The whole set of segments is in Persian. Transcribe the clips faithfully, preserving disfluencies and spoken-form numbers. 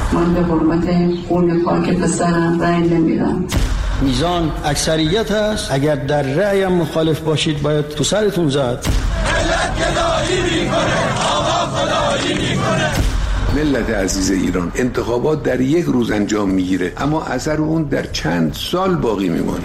من به حرمت خون پاک پسرم رأی نمیدم. میزان اکثریت هست، اگر در رأی هم مخالف باشید باید تو سرتون زد. ملت گدایی میکنه، آقا خدایی میکنه. ملت عزیز ایران، انتخابات در یک روز انجام میگیره اما اثر اون در چند سال باقی میمونه.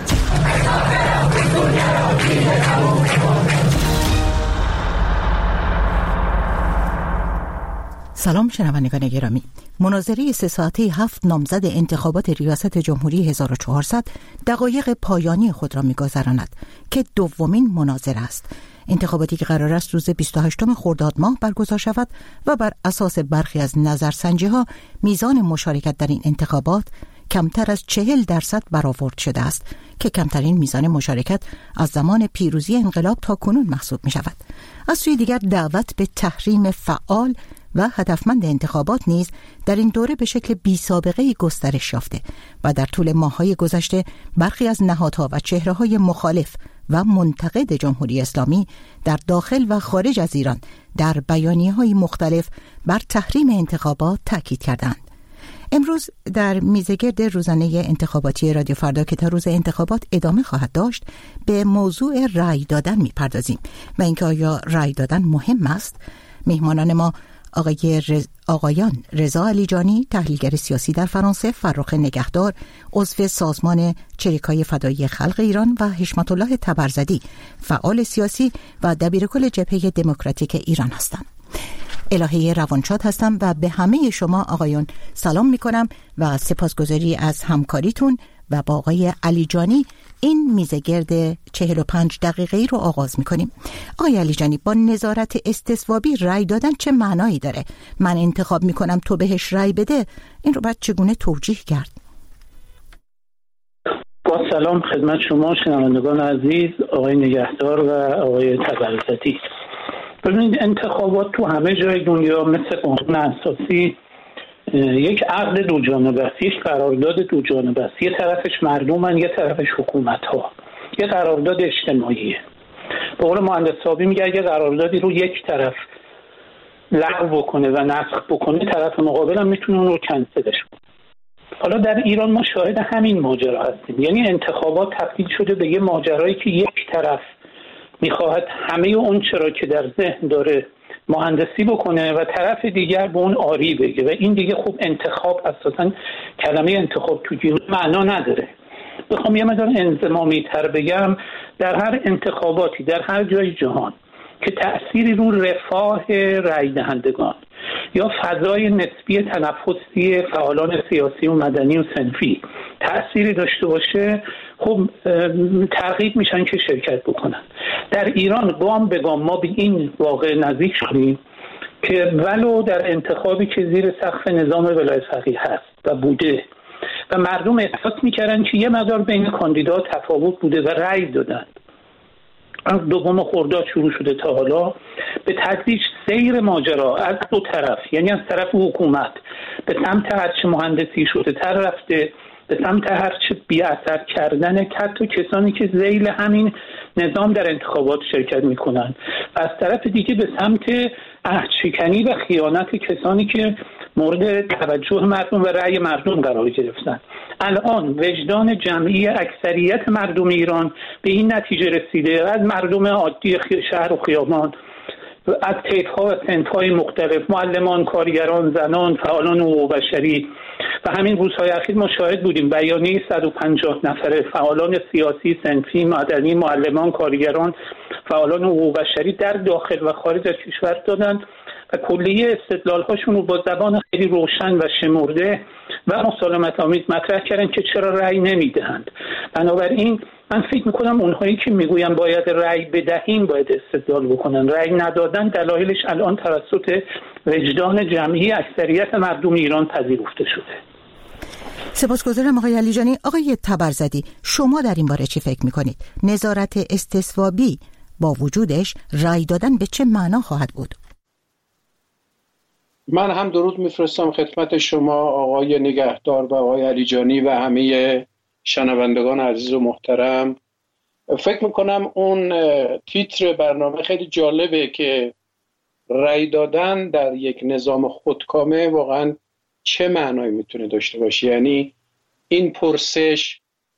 سلام شنوندگان گرامی. مناظره سه ساعته هفت نامزد انتخابات ریاست جمهوری هزار و چهارصد دقایق پایانی خود را می‌گذراند که دومین مناظره است. انتخاباتی که قرار است روز بیست و هشتم خرداد ماه برگزار شود و بر اساس برخی از نظرسنجی‌ها میزان مشارکت در این انتخابات کمتر از چهل درصد برآورد شده است که کمترین میزان مشارکت از زمان پیروزی انقلاب تا کنون محسوب می شود. از سوی دیگر دعوت به تحریم فعال و هدفمند انتخابات نیز در این دوره به شکل بی سابقه گسترش یافته و در طول ماه‌های گذشته برخی از نهادها و چهره‌های مخالف و منتقد جمهوری اسلامی در داخل و خارج از ایران در بیانیه‌های مختلف بر تحریم انتخابات تاکید کردند. امروز در میزگرد روزانه انتخاباتی رادیو فردا که تا روز انتخابات ادامه خواهد داشت به موضوع رأی دادن می‌پردازیم و اینکه آیا رأی دادن مهم است. مهمانان ما آقای رز... آقایان رضا علیجانی، تحلیلگر سیاسی در فرانسه، فرخ نگهدار، عضو سازمان چریکای فدایی خلق ایران و حشمت الله تبرزدی، فعال سیاسی و دبیرکل جبهه دموکراتیک ایران هستند. الهه روانشاد هستم و به همه شما آقایان سلام می کنم و سپاسگزاری از همکاریتون و با آقای علیجانی این میزگرد چهل و پنج دقیقه‌ای رو آغاز می‌کنیم. آقای علیجانی، با نظارت استصوابی رأی دادن چه معنایی داره؟ من انتخاب می‌کنم تو بهش رأی بده، این رو باید چگونه توجیه کرد؟ با سلام خدمت شما شنوندگان عزیز، آقای نگهدار و آقای تبرزدی. ببینید انتخابات تو همه جای دنیا مثل قانون اساسی یک عقد دو جانبه است، یک قرارداد دو جانبه است. یه طرفش مردمن، یه طرفش حکومت‌ها. یه قرارداد اجتماعیه. به قول مهندس صابی میگه اگه قراردادی رو یک طرف لغو بکنه و نسخ بکنه، طرف مقابل هم میتونه اون رو کنسلش کنه. حالا در ایران ما شاهد همین ماجرا هستیم. یعنی انتخابات تبدیل شده به یه ماجرایی که یک طرف میخواهد همه اون چرا که در ذهن داره مهندسی بکنه و طرف دیگر به اون آری بگه و این دیگه خوب انتخاب اساساً کلمه انتخاب تو جیب معنا نداره. بخوام یه مقدار انضمامی تر بگم، در هر انتخاباتی در هر جای جهان که تأثیری رو رفاه رای دهندگان یا فضای نسبی تنفسی فعالان سیاسی و مدنی و صنفی تأثیری داشته باشه، خب ترغیب میشن که شرکت بکنن. در ایران گام به گام ما به این واقع نزدیک شدیم که ولو در انتخابی که زیر سقف نظام ولایت فقیه هست و بوده و مردم احساس میکردن که یه مقدار بین کاندیدا تفاوت بوده و رأی دادن، از دوم خرداد شروع شده تا حالا به تدریج سیر ماجرا از دو طرف، یعنی از طرف حکومت به سمت هرچه مهندسی شده تر رفته، به سمت هرچه بی اثر کردن حتی کسانی که ذیل همین نظام در انتخابات شرکت میکنن و از طرف دیگه به سمت عهدشکنی و خیانت کسانی که مورد توجه مردم و رأی مردم قرار گرفتن. الان وجدان جمعی اکثریت مردم ایران به این نتیجه رسیده، از مردم عادی شهر و خیابان، از طیف‌ها و صنف‌های مختلف، معلمان، کارگران، زنان، فعالان حقوق بشری و همین روزهای اخیر ما شاهد بودیم بیانیه صد و پنجاه نفره فعالان سیاسی، صنفی، مدنی، معلمان، کارگران، فعالان حقوق بشری در داخل و خارج از کشور دادند و کلیه استدلال‌هاشون رو با زبان خیلی روشن و شمرده و مسالمت آمیز مطرح کردن که چرا رأی نمیدهند. بنابراین من فکر میکنم اونهایی که میگوین باید رأی بدهیم باید استدلال بکنن. رأی ندادن دلایلش الان توسط وجدان جمعی اکثریت مردم ایران پذیرفته شده. سپاسگزارم آقای علیجانی. آقای تبرزدی، شما در این باره چی فکر میکنید؟ نظارت استصوابی با وجودش رأی دادن به چه معنا خواهد بود؟ من هم درود میفرستم خدمت شما آقای نگهدار و آقای علیجانی و همه شنوندگان عزیز و محترم. فکر میکنم اون تیتر برنامه خیلی جالبه که رأی دادن در یک نظام خودکامه واقعا چه معنایی میتونه داشته باشه؟ یعنی این پرسش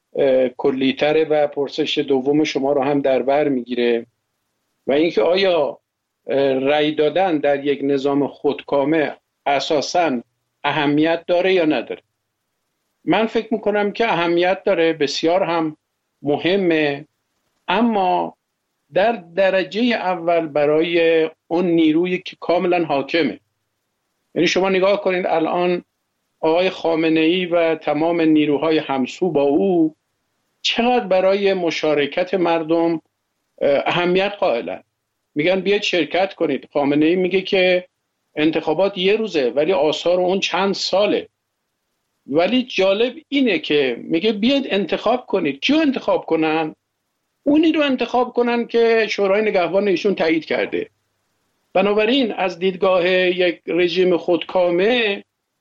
کلی‌تره و پرسش دوم شما رو هم در بر میگیره و اینکه آیا رأی دادن در یک نظام خودکامه اساساً اهمیت داره یا نداره؟ من فکر میکنم که اهمیت داره، بسیار هم مهمه، اما در درجه اول برای اون نیرویی که کاملا حاکمه. یعنی شما نگاه کنید الان آقای خامنه‌ای و تمام نیروهای همسو با او چقدر برای مشارکت مردم اهمیت قائلن. میگن بیاید شرکت کنید. خامنه‌ای میگه که انتخابات یه روزه ولی آثار اون چند ساله. ولی جالب اینه که میگه بیاید انتخاب کنید. کیو انتخاب کنن؟ اونی رو انتخاب کنن که شورای نگهبان ایشون تایید کرده. بنابراین از دیدگاه یک رژیم خودکامه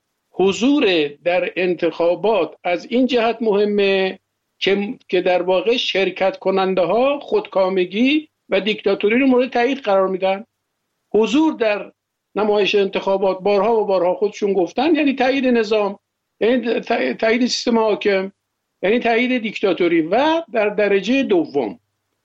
حضور در انتخابات از این جهت مهمه که که در واقع شرکت کننده ها خودکامگی و دیکتاتوری رو مورد تایید قرار میدن. حضور در نمایش انتخابات بارها و بارها خودشون گفتن یعنی تایید نظام، یعنی تایید سیستم حاکم، یعنی تایید دیکتاتوری. و در درجه دوم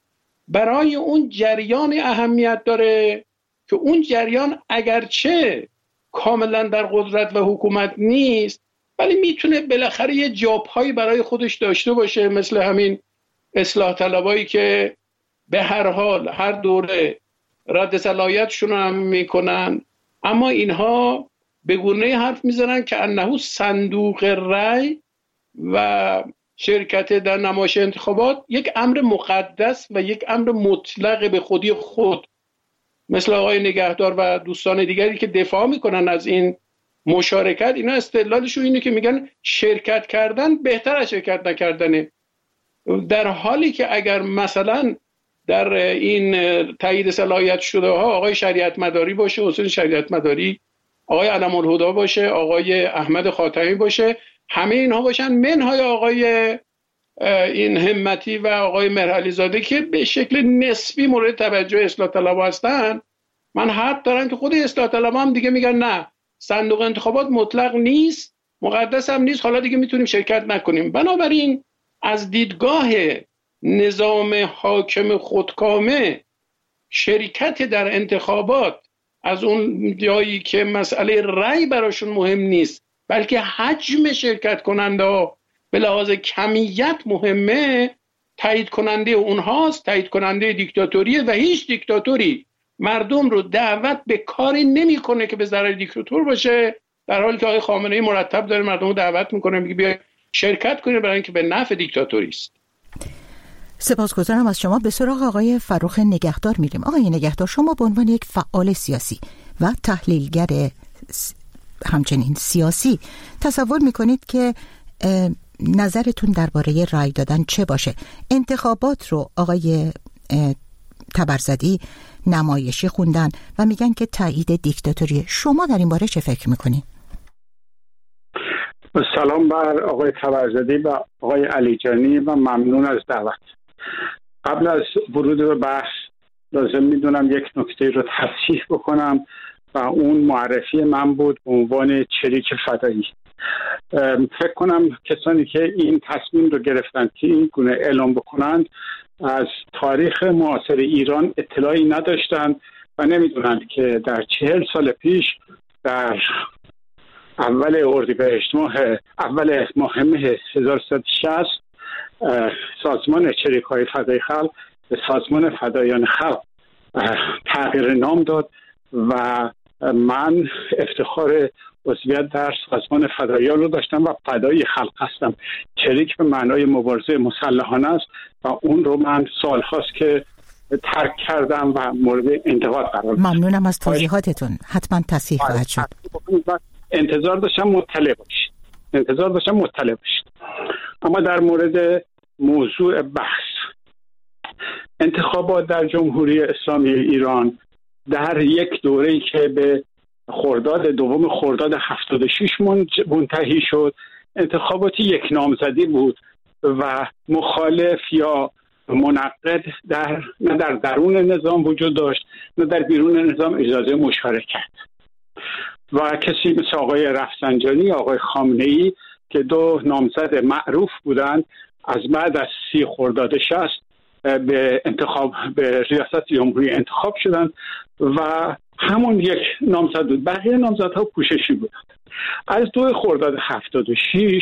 برای اون جریان اهمیت داره که اون جریان اگرچه کاملا در قدرت و حکومت نیست ولی میتونه بالاخره یه جابهایی برای خودش داشته باشه، مثل همین اصلاح طلبایی که به هر حال هر دوره رد صلاحیتشون هم میکنن، اما اینها به گونه حرف میزنن که انه صندوق رای و شرکت در نمایش انتخابات یک امر مقدس و یک امر مطلق به خودی خود، مثل آقای نگهدار و دوستان دیگری که دفاع میکنن از این مشارکت. اینا استدلالشون اینه که میگن شرکت کردن بهتر از شرکت نکردنه، در حالی که اگر مثلا در این تایید صلاحیت شده ها آقای شریعت مداری باشه، حسین شریعت مداری، آقای علم الهدی باشه، آقای احمد خاتمی باشه، همه اینها باشن منهای آقای این همتی و آقای مهرعلی زاده که به شکل نسبی مورد توجه اصلاح طلبها هستن، من حق دارم که خود اصلاح طلبها هم دیگه میگن نه، صندوق انتخابات مطلق نیست، مقدس هم نیست، حالا دیگه میتونیم شرکت نکنیم. بنابراین از دیدگاه نظام حاکم خودکامه شرکت در انتخابات از اون جایی که مسئله رأی براشون مهم نیست بلکه حجم شرکت کننده ها به لحاظ کمیت مهمه، تایید کننده اونهاست، تایید کننده دیکتاتوریه و هیچ دیکتاتوری مردم رو دعوت به کاری نمیکنه که به ضرر دیکتاتور باشه، در حالی که آقای خامنه‌ای مرتب داره مردم رو دعوت میکنه میگه بیا شرکت کنید برای اینکه به نفع دیکتاتوری است. سپاسگزارم از شما. به سراغ آقای فروخ نگهدار میریم. آقای نگهدار، شما به عنوان یک فعال سیاسی و تحلیلگر همچنین سیاسی تصور میکنید که نظرتون درباره رای دادن چه باشه؟ انتخابات رو آقای طبرزدی نمایشی خوندن و میگن که تایید دیکتاتوری. شما در این باره چه فکر میکنید؟ سلام بر آقای طبرزدی و آقای علیجانی و ممنون از دعوت. قبل از ورود به بحث لازم میدونم یک نکته رو تصحیح بکنم و اون معرفی من بود به عنوان چریک فدایی. فکر کنم کسانی که این تصمیم رو گرفتن که این گونه اعلام بکنند از تاریخ معاصر ایران اطلاعی نداشتند و نمیدونند که در چهل سال پیش در اول اردیبهشت ماه اول ماه مه هزار و سیصد و شصت سازمان چریک‌های فدای خلق به سازمان فدایان خلق تغییر نام داد و من افتخار عضویت در سازمان فدایان رو داشتم و فدای خلق هستم. چریک به معنای مبارزه مسلحانه است و اون رو من سال هاست که ترک کردم و مورد انتقاد قرار دادم. ممنونم از توضیحاتتون. حتما تصحیح خواهد شد. انتظار داشتم مطلع باشید. انتظار داشتم مطلع باشید. اما در مورد موضوع بحث، انتخابات در جمهوری اسلامی ایران در یک دوره‌ای که به خرداد دوم خرداد هفتاد و شش منتهی شد، انتخاباتی یک نامزدی بود و مخالف یا منقد در نه در درون نظام وجود داشت نه در بیرون نظام اجازه مشارکت. و کسی مثل آقای رفسنجانی، آقای خامنه‌ای که دو نامزد معروف بودند، از بعد از سی خرداد شصت به انتخاب به ریاست جمهوری انتخاب شدند و همون یک نامزد بود. بقیه نامزدها پوششی بودند. از دو خرداد هفتاد و شش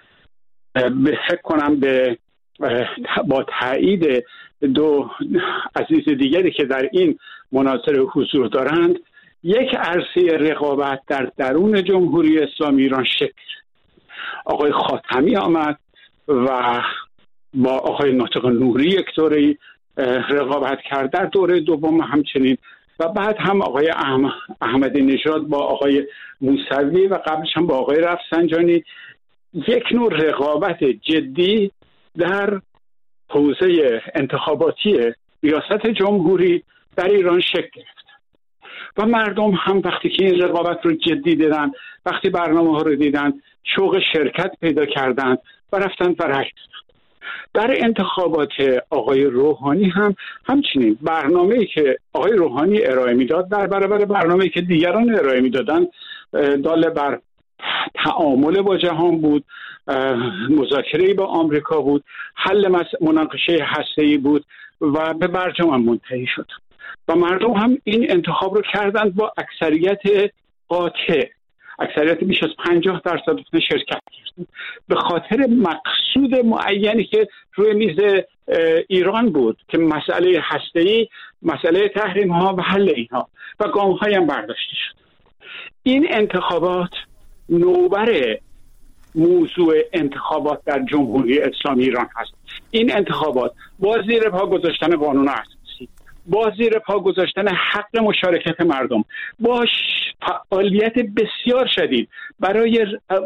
به فکر کنم به با تایید دو عزیز دیگری که در این مناظره حضور دارند، یک عرصه رقابت در درون جمهوری اسلامی ایران شکل. آقای خاتمی آمد و با آقای ناطق نوری یک دوره رقابت کرد، در دوره دوم همچنین، و بعد هم آقای احمدی نژاد با آقای موسوی و قبلش هم با آقای رفسنجانی یک نوع رقابت جدی در حوزه انتخاباتی ریاست جمهوری در ایران شکل گرفت و مردم هم وقتی که این رقابت رو جدی دیدن، وقتی برنامه ها رو دیدن، شوق شرکت پیدا کردند و رفتن و رای دادند. در انتخابات آقای روحانی هم همچنین برنامه‌ای که آقای روحانی ارائه میداد در برابر برنامه‌ای که دیگران ارائه میدادند دال بر تعامل با جهان بود، مذاکره با آمریکا بود، حل مناقشه هسته‌ای بود و به برجام منتهی شد و مردم هم این انتخاب رو کردند با اکثریت قاطع، اکثریت بیش از پنجاه درصد شرکت کردند به خاطر مقصود معینی که روی میز ایران بود که مسئله هسته‌ای، مسئله تحریم ها و حل اینها و گام های هم برداشته شد. این انتخابات نوبر موضوع انتخابات در جمهوری اسلامی ایران هست. این انتخابات با زیر پا گذاشتن قانون اساسی، با زیر پا گذاشتن حق مشارکت مردم، با فعالیت بسیار شدید برای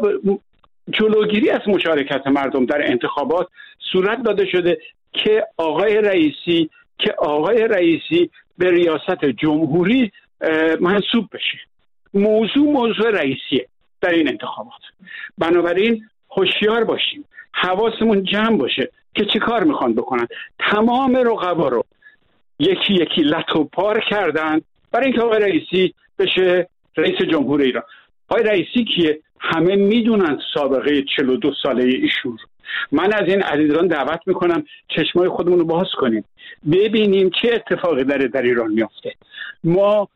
جلوگیری از مشارکت مردم در انتخابات صورت داده شده که آقای رئیسی که آقای رئیسی به ریاست جمهوری منصوب بشه. موضوع موضوع رئیسیه در این انتخابات. بنابراین هوشیار باشیم، حواسمون جمع باشه که چه کار میخوان بکنن. تمام رقبا رو یکی یکی لتو پار کردن برای اینکه آقای رئیسی بشه رئیس جمهوری ایران. آقای رئیسی که همه میدونن سابقه چهل و دو ساله ایشون. من از این عزیزان دعوت میکنم چشمای خودمون رو باز کنیم، ببینیم چه اتفاقی داره در ایران میفته. ما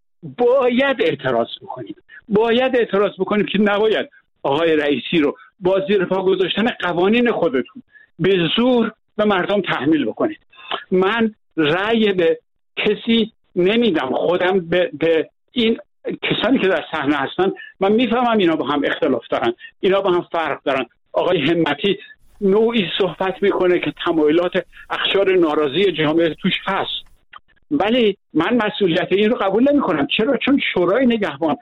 باید اعتراض بکنیم، باید اعتراض بکنیم که نباید آقای رئیسی رو با زیر پا گذاشتن قوانین خودتون به زور به مردم تحمیل بکنید. من رأی به کسی نمیدم، خودم به, به این کسانی که در صحنه هستن من میفهمم اینا با هم اختلاف دارن، اینا با هم فرق دارن. آقای همتی نوعی صحبت میکنه که تمایلات اقشار ناراضی جامعه توش هست، ولی من مسئولیت این رو قبول نمی کنم. چرا؟ چون شورای نگهبان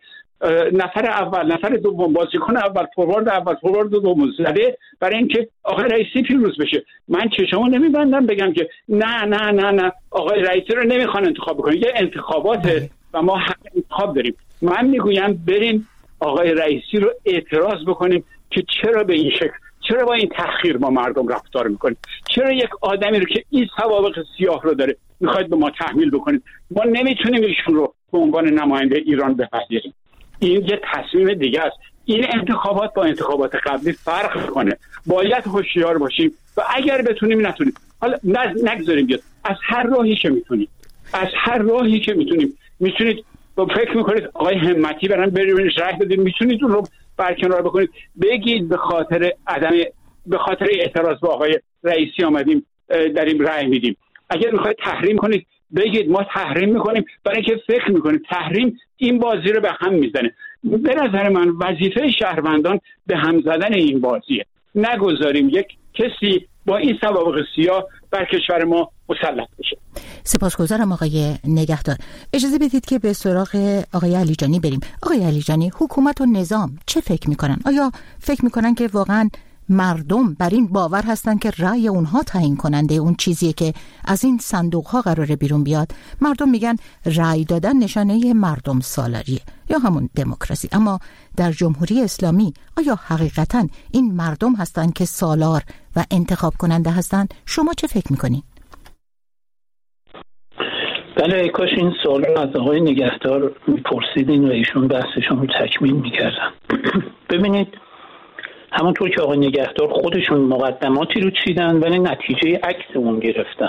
نفر اول، نفر دوم، بازیکن اول، فوروارد اول، فوروارد دوم زده برای اینکه آقای رئیسی پیروز بشه. من چشمو نمیبندم بگم که نه نه نه نه آقای رئیسی رو نمیخوان انتخاب بکنن. یه انتخاباته و ما حق انتخاب داریم. من میگویم بریم آقای رئیسی رو اعتراض بکنیم که چرا به این شکل، چرا با این تأخیر با مردم رفتار میکنید؟ چرا یک آدمی رو که این سوابق سیاه رو داره میخواید به ما تحمیل بکنید؟ ما نمیتونیم ایشون رو به عنوان نماینده ایران بپذیریم. این یه تصمیم دیگه است. این انتخابات با انتخابات قبلی فرق کنه. باید هوشیار باشیم و اگر بتونیم نتونیم، حالا نگذاریم بیاد، از هر راهی که میتونیم، از هر راهی که میتونیم میتونید فکر میکنید آقای همتی برن بریم رای بدید، میتونید اون رو برکنار بکنید، بگید به خاطر عدم به خاطر اعتراض با آقای رئیسی آمدیم داریم رای میدیم. اگر میخواید تحریم کنید بگید ما تحریم میکنیم، برای اینکه فکر میکنیم تحریم این بازی رو به هم میزنه. به نظر من وظیفه شهروندان به هم زدن این بازیه. نگذاریم یک کسی با این سوابق سیاه بر کشور ما مسلط بشه. سپاسگزارم آقای نگهدار. اجازه بدید که به سراغ آقای علیجانی بریم. آقای علیجانی، حکومت و نظام چه فکر میکنن؟ آیا فکر میکنن که واقعا مردم بر این باور هستن که رأی اونها تعیین کننده اون چیزیه که از این صندوق ها قراره بیرون بیاد؟ مردم میگن رأی دادن نشانه مردم سالاریه یا همون دموکراسی. اما در جمهوری اسلامی آیا حقیقتا این مردم هستن که سالار و انتخاب کننده هستن؟ شما چه فکر میکنین؟ بله، کاش این سوال رو از آقای نگهدار میپرسیدین و ایشون بحثشون رو تکمیل میکردن. ببینید، همونطور که آقای نگهدار خودشون مقدماتی رو چیدن ولی نتیجه عکس اون گرفتن.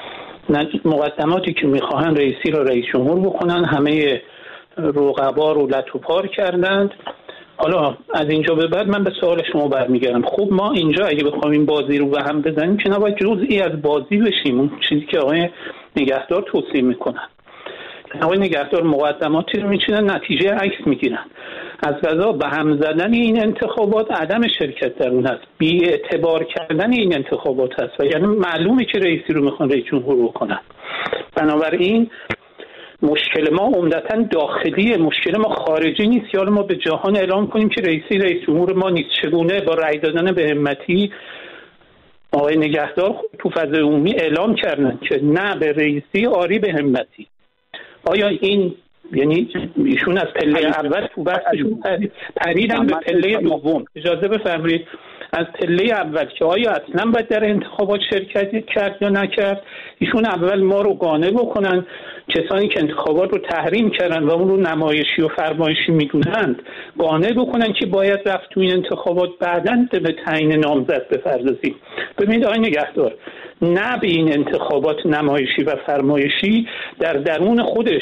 مقدماتی که میخواهن رئیسی رو رئیس جمهور بکنن، همه رقبا رو لت و پار کردند. حالا از اینجا به بعد من به سوال شما برمیگردم. خب ما اینجا اگه بخوایم این بازی رو به هم بزنیم که نباید جزئی از بازی بشیم، اون چیزی که آقای نگهدار توصیه میکنن. آقای نگهدار مقدماتی رو میچینن، نتیجه عکس میگیرن. از قضا به هم زدن این انتخابات عدم شرکت در اون هست، بی اعتبار کردن این انتخابات هست و یعنی معلومه که رئیسی رو میخوان رئیس جمهور بکنن. بنابراین مشکل ما عمدتاً داخلیه، مشکل ما خارجی نیست. یا ما به جهان اعلام کنیم که رئیسی رئیس جمهور ما نیست. چگونه؟ با رأی دادن به همتی. آقای نگهدار تو فضای عمومی اعلام کردن که نه به رئیسی، آری به همتی. آیا این یعنی ایشون از پله اول تو بحثشون پریدن به پله دوم؟ اجازه بفرمایید، از پله اول که آیا اصلا باید در انتخابات شرکت کرد یا نکرد، ایشون اول ما رو قانع بکنن، کسانی که انتخابات رو تحریم کردن و اون رو نمایشی و فرمایشی میدونند قانع بکنن که باید رفت تو این انتخابات، بعداً به تعیین نامزد بپردازیم. ببینید آقای نگهدار، نه به این انتخابات نمایشی و فرمایشی در درون خودش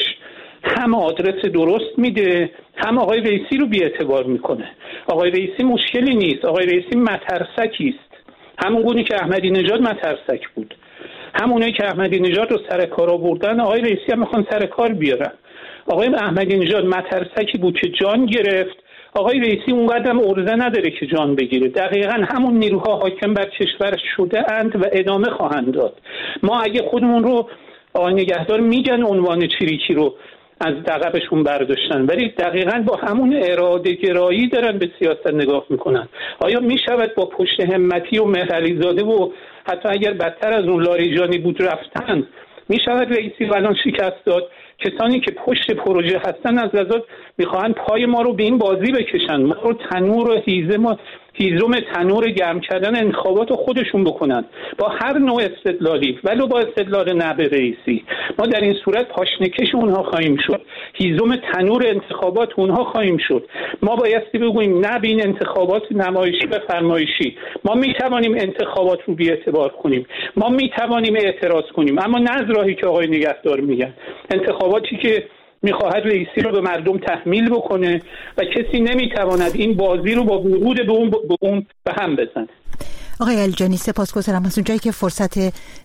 هم آدرس درست میده، هم آقای رئیسی رو بی اعتبار میکنه. آقای رئیسی مشکلی نیست، آقای رئیسی مترسکی است، همون گونه که احمدی نژاد مترسک بود. همونایی که احمدی نژاد رو سر کار آوردن، آقای رئیسی هم میخوان سر کار بیارن. آقای احمدی نژاد مترسکی بود که جان گرفت، آقای رئیسی اونقدر هم عرضه نداره که جان بگیره. دقیقاً همون نیروها حاکم بر کشور شده اند و ادامه خواهند داد. ما اگه خودمون رو، آقای نگهدار میگن عنوان چریکی رو از دقبشون برداشتن، ولی دقیقاً با همون اراده گرایی دارن به سیاست نگاه میکنن. آیا میشود با پشت همتی و مهرعلی زاده و حتی اگر بدتر از اون لاریجانی بود رفتن، میشود رئیسی و الان شکست داد؟ کسانی که پشت پروژه هستن از لحاظ میخواهن پای ما رو به این بازی بکشن، ما رو تنور و هیزه ما هیزم تنور گرم کردن انتخابات رو خودشون بکنن با هر نوع استدلالی، ولو با استدلال نه به رئیسی. ما در این صورت پاشنکش اونها خواهیم شد، هیزم تنور انتخابات اونها خواهیم شد. ما بایستی بگوییم نه به این انتخابات نمایشی و فرمایشی. ما میتوانیم انتخابات رو بی اعتبار کنیم، ما میتوانیم اعتراض کنیم، اما نه از راهی که آقای نگهدار میگن، انتخاباتی که میخواهد رئیسی رو به مردم تحمیل بکنه و کسی نمیتواند این بازی رو با ورود به اون به اون به هم بزنه. آقای الجانی، سپاسگزارم. از اونجایی که فرصت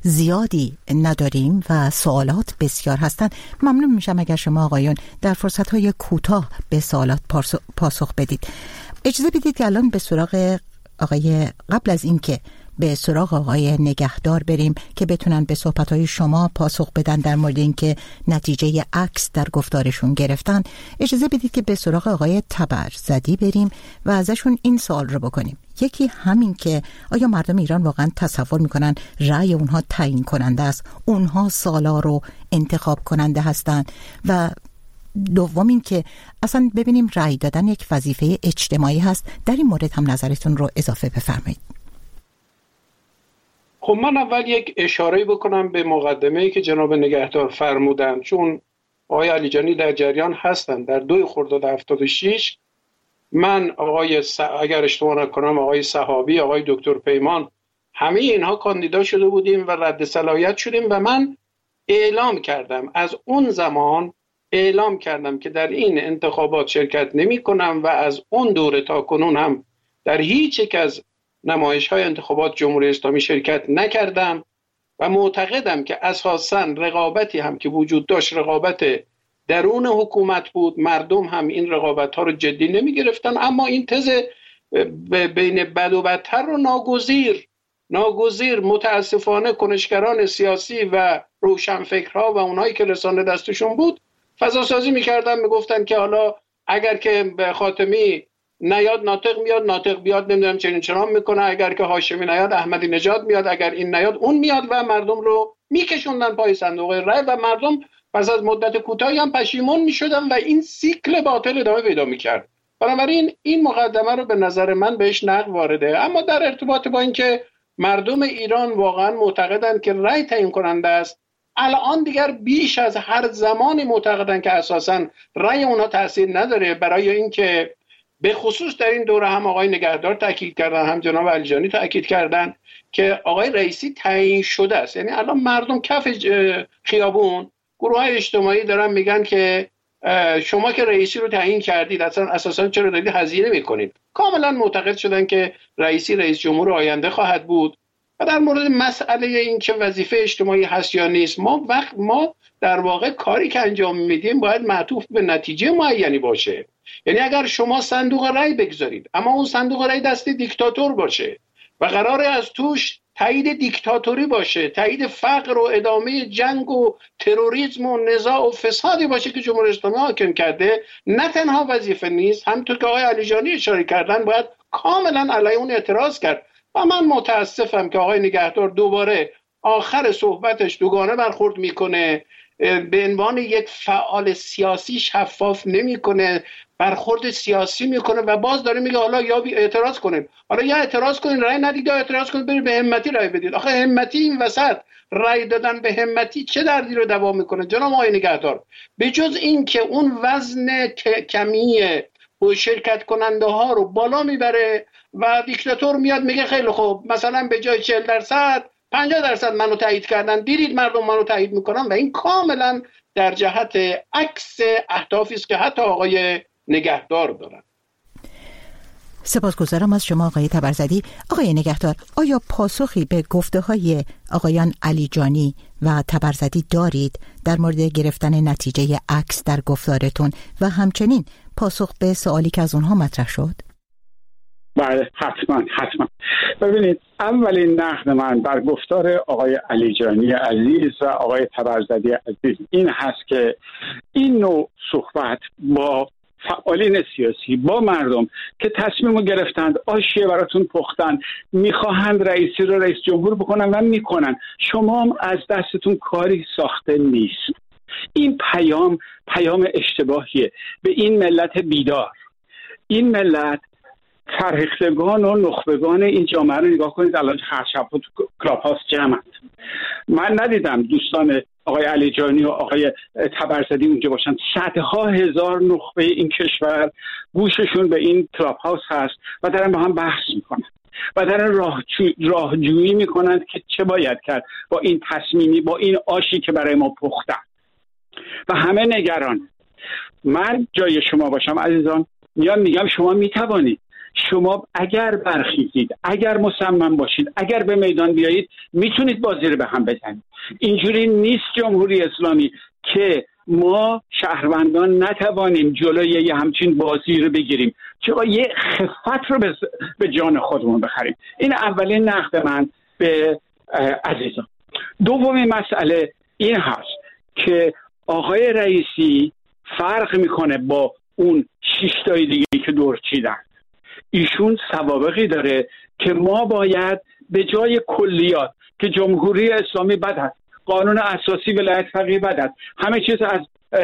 زیادی نداریم و سوالات بسیار هستند، ممنون میشم اگر شما آقایان در فرصت‌های کوتاه به سوالات پاسخ بدید. اجازه بدید که الان به سراغ آقای قبل از اینکه به سراغ آقای نگهدار بریم که بتونن به صحبت‌های شما پاسخ بدن در مورد اینکه نتیجه عکس در گفتارشون گرفتن، اجازه بدید که به سراغ آقای تبرزدی بریم و ازشون این سوال رو بکنیم. یکی همین که آیا مردم ایران واقعا تصور میکنن رأی اونها تعیین کننده است، اونها سالار رو انتخاب کننده هستند؟ و دوم این که اصلا ببینیم رأی دادن یک وظیفه اجتماعی هست. در این مورد هم نظرتون رو اضافه بفرمایید. خب من اول یک اشاره بکنم به مقدمه‌ای که جناب نگهدار فرمودند، چون آقای علیجانی در جریان هستند. در دو خرداد هفتاد و شش من آقای س... اگر اشتباه نکنم آقای صحابی، آقای دکتر پیمان، همه اینها کاندیدا شده بودیم و رد صلاحیت شدیم و من اعلام کردم، از اون زمان اعلام کردم که در این انتخابات شرکت نمی کنم و از اون دوره تا کنون هم در هیچ یک از نمایش‌های انتخابات جمهوری اسلامی شرکت نکردم و معتقدم که اساساً رقابتی هم که وجود داشت رقابت درون حکومت بود، مردم هم این رقابت‌ها رو جدی نمی‌گرفتن، اما این تز بین بد و بدتر رو ناگزیر ناگزیر متاسفانه کنشگران سیاسی و روشنفکرها و اونایی که رسانه دستشون بود فضا سازی می‌کردن، میگفتن که حالا اگر که به خاتمی نیاد ناطق میاد، ناطق بیاد نمیدونم چنین چنان میکنه، اگر که هاشمی نیاد احمدی نژاد میاد، اگر این نیاد اون میاد و مردم رو میکشوندن پای صندوق رای و مردم پس از مدت کوتاهی هم پشیمون میشدن و این سیکل باطل ادامه پیدا میکرد. بنابراین این مقدمه رو به نظر من بهش نقد وارده. اما در ارتباط با اینکه مردم ایران واقعا معتقدند که رای تعیین کننده است، الان دیگر بیش از هر زمانی معتقدن که اساساً رأی اونها تاثیر نداره، برای اینکه به خصوص در این دوره هم آقای نگهدار تاکید کردن، هم جناب علیجانی تاکید کردن که آقای رئیسی تعیین شده است. یعنی الان مردم کف خیابون، گروه های اجتماعی دارن میگن که شما که رئیسی رو تعیین کردید اصلا اساسا چرا دارید هزینه میکنید. کاملا معتقد شدن که رئیسی رئیس جمهور آینده خواهد بود. و در مورد مسئله این که وظیفه اجتماعی هست یا نیست، ما وقت ما در واقع کاری که انجام میدیم باید معطوف به نتیجه معینی باشه. یعنی اگر شما صندوق رأی بگذارید اما اون صندوق رأی دست دیکتاتور باشه و قراره از توش تایید دیکتاتوری باشه، تایید فقر و ادامه جنگ و تروریسم و نزاع و فسادی باشه که جمهوری اسلامی حاکم کرده، نه تنها وظیفه نیست، همونطور که آقای علیجانی اشاره کردن باید کاملا علیه اون اعتراض کرد. و من متاسفم که آقای نگهدار دوباره آخر صحبتش دوگانه برخورد میکنه، به عنوان یک فعال سیاسی شفاف نمیکنه، برخورد سیاسی میکنه و باز داره میگه حالا یا اعتراض کنین، حالا یا اعتراض کنین رأی ندید یا اعتراض کنین برید به همتی رأی بدید. آخه همتی این وسط رأی دادن به همتی چه دردی رو دوا میکنه جناب آقای نگهدار؟ به جز این که اون وزن کمی و شرکت کننده ها رو بالا میبره و دیکتاتور میاد میگه خیلی خوب مثلا به جای چهل درصد پنجاه درصد منو تایید کردن، دیدید مردم منو تایید میکنن، و این کاملا در جهت عکس اهدافی است که حتی آقای نگهدار دارن. سپاسگزارم از شما آقای تبرزدی. آقای نگهدار، آیا پاسخی به گفته های آقایان علیجانی و تبرزدی دارید در مورد گرفتن نتیجه عکس در گفتارتون و همچنین پاسخ به سوالی که از اونها مطرح شد؟ بله حتما حتما. ببینید، اولین نقد من بر گفتار آقای علیجانی عزیز و آقای تبرزدی عزیز این هست که این نوع صحبت با فعالین سیاسی، با مردم که تصمیم رو گرفتند، آشیه براتون پختن، میخواهند رئیسی رو رئیس جمهور بکنن و میکنن، شما هم از دستتون کاری ساخته نیست. این پیام پیام اشتباهیه به این ملت بیدار. این ملت فرهیختگان و نخبگان این جامعه رو نگاه کنید، الان هر شب تو کلاب هاوس جمعند. من ندیدم دوستان آقای علیجانی و آقای تبرزدی اونجا باشن. صدها هزار نخبه این کشور گوششون به این کلاب هاوس هست و دارن با هم بحث میکنن و دارن راهجویی میکنند که چه باید کرد با این تصمیمی، با این آشی که برای ما پختن و همه نگران. من جای شما باشم عزیزان میام میگم شما میتوانید، شما اگر برخیزید، اگر مصمم باشید، اگر به میدان بیایید، میتونید بازی رو به هم بزنید. اینجوری نیست جمهوری اسلامی که ما شهروندان نتوانیم جلوی یه همچین بازی رو بگیریم، چرا یه خفت رو به جان خودمون بخریم. این اولین نقد من به عزیزان. دومین مسئله این هست که آقای رئیسی فرق میکنه با اون شش تای دیگه که دور چیدن. ایشون سوابقی داره که ما باید به جای کلیات که جمهوری اسلامی بد هست، قانون اساسی ولایت فقیه بد هست، همه چیز از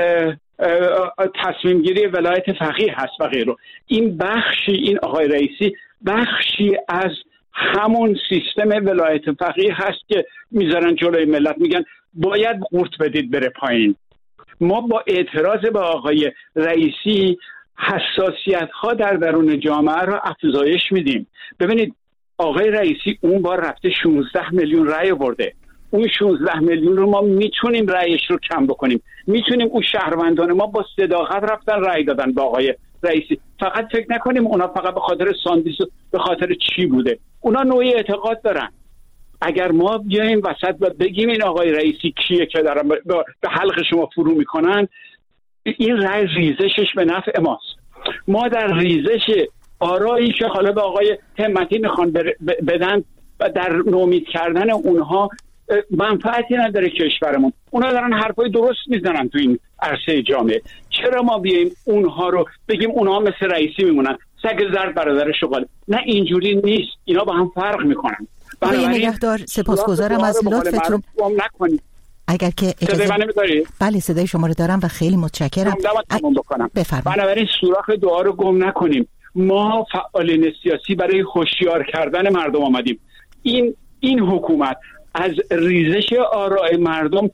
تصمیم گیری ولایت فقیه هست و غیره، این بخشی، این آقای رئیسی بخشی از همون سیستم ولایت فقیه هست که میذارن جلوی ملت، میگن باید قورت بدید بره پایین. ما با اعتراض به آقای رئیسی حساسیت ها در درون جامعه را افزایش میدیم. ببینید آقای رئیسی اون بار رفته شانزده میلیون رأی برده، اون شانزده میلیون رو ما میتونیم رأیش رو کم بکنیم، میتونیم اون شهروندان ما با صداقت رفتن رأی دادن به آقای رئیسی. فقط فکر نکنیم اونا فقط به خاطر ساندیس به خاطر چی بوده، اونا نوعی اعتقاد دارن. اگر ما بیایم وسط و بگیم این آقای رئیسی کیه که دارن به حلق شما فرو میکنن، این رأی ریزشش به نفع ماست. ما در ریزش آرایی که حالا به آقای همتی میخوان بدن و در نومید کردن اونها منفعتی نداره کشورمون. اونا دارن حرفای درست میزنن تو این عرصه جامعه. چرا ما بیایم اونها رو بگیم اونها مثل رئیسی میمونن، سگ زرد برادر شغال؟ نه اینجوری نیست، اینا با هم فرق میکنن. آقای نگهدار سپاسگزارم از لطفتون. اگر که صدای من نمی‌داری؟ بله صدای شما رو دارم و خیلی متشکرم. بفرمایید. بنابراین سوراخ دعا رو گم نکنیم. ما فعالین سیاسی برای هوشیار کردن مردم آمدیم. این این حکومت از ریزش آراء مردم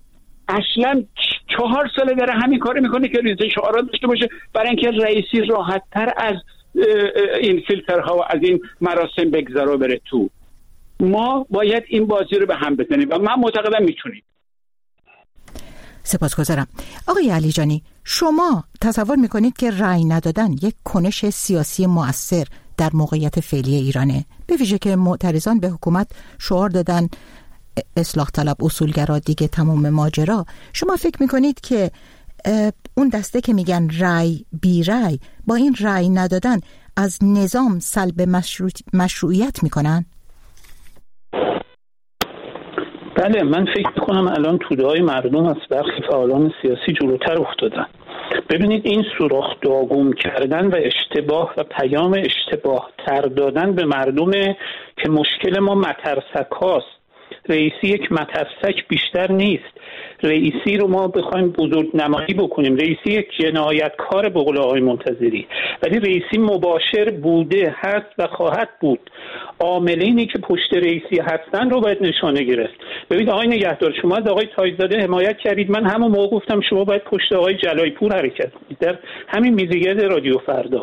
اصلا چهار ساله داره همین کار میکنه که ریزش آرا داشته باشه برای اینکه رئیسی راحت تر از این فیلترها و از این مراسم بگذره و بره تو. ما باید این بازی رو به هم بزنیم و من معتقدم میتونیم. سپاسگزارم. آقای علیجانی، شما تصور میکنید که رأی ندادن یک کنش سیاسی مؤثر در موقعیت فعلی ایرانه؟ به ویژه که معترضان به حکومت شعار دادن اصلاح طلب، اصولگرا، دیگه تمام ماجرا. شما فکر میکنید که اون دسته که میگن رأی بی رأی با این رأی ندادن از نظام سلب مشروع... مشروعیت میکنن؟ بله، من فکر میکنم الان توده‌های مردم از برخی فعالان سیاسی جلوتر افتادن. ببینید این سوراخ داغون کردن و اشتباه و پیام اشتباه تر دادن به مردم که مشکل ما مترسک هاست. رئیسی یک مترسک بیشتر نیست. رئیسی رو ما بخوایم بزرگ نمایی بکنیم، رئیسی یک جنایتکار به قول آقای منتظری، ولی رئیسی مباشر بوده، هست و خواهد بود. عاملینی که پشت رئیسی هستن رو باید نشانه گرفت. ببینید آقای نگهدار، شما از آقای تاج‌زاده حمایت کردید، من همون موقع گفتم شما باید پشت آقای جلایی پور حرکت کنید در همین میزگرد رادیو فردا.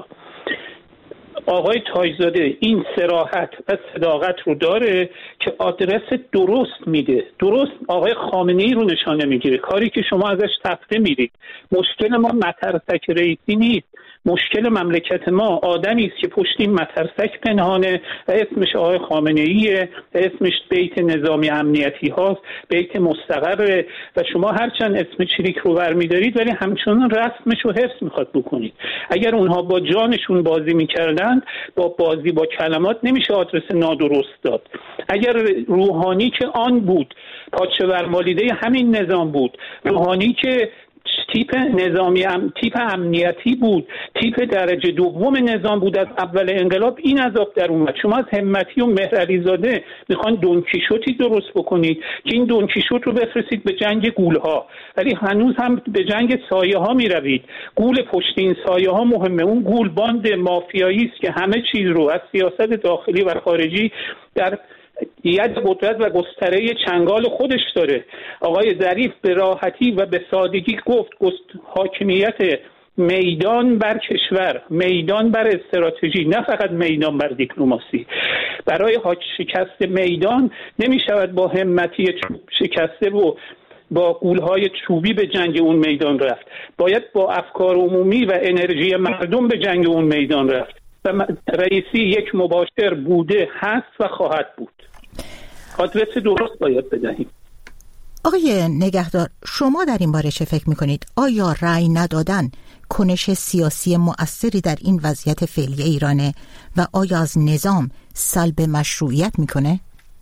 آقای تاج‌زاده این صراحت و صداقت رو داره که آدرس درست میده، درست آقای خامنه‌ای رو نشانه میگیره، کاری که شما ازش تفره میرید. مشکل ما مترسک رئیسی نیست، مشکل مملکت ما آدمی است که پشت این مترسک پنهانه و اسمش آقای خامنه‌ایه و اسمش بیت نظامی امنیتی هاست، بیت مستقره و شما هرچند اسم چریک رو برمیدارید ولی همچنان رسمش رو حفظ میخواد بکنید. اگر اونها با جانشون بازی میکردن، با بازی با کلمات نمیشه آدرس نادرست داد. اگر روحانی که آن بود، پادشه ورمالیده همین نظام بود، روحانی که تیپ نظامی ام، تیپ امنیتی بود، تیپ درجه دوم نظام بود از اول انقلاب، این عذاب در اومد. شما از همتی و مهرعلیزاده میخوان دونکیشوتی درست بکنید که این دونکیشوت رو بفرستید به جنگ گولها، ولی هنوز هم به جنگ سایه ها میروید. گول پشت این سایه ها مهمه. اون گول باند مافیایی است که همه چیز رو از سیاست داخلی و خارجی در ید قدرت و گستره چنگال خودش داره. آقای ظریف به راحتی و به سادگی گفت حاکمیت میدان بر کشور، میدان بر استراتژی، نه فقط میدان بر دیپلماسی. برای شکست میدان نمی شود با همتی شکسته و با گولهای چوبی به جنگ اون میدان رفت. باید با افکار عمومی و انرژی مردم به جنگ اون میدان رفت. و رئیسی یک مباشر بوده، هست و خواهد بود. آدرس درست باید بدهیم. آقای نگهدار، شما در این باره چه فکر میکنید؟ آیا رأی ندادن کنش سیاسی مؤثری در این وضعیت فعلی ایرانه و آیا از نظام سلب مشروعیت میکنه؟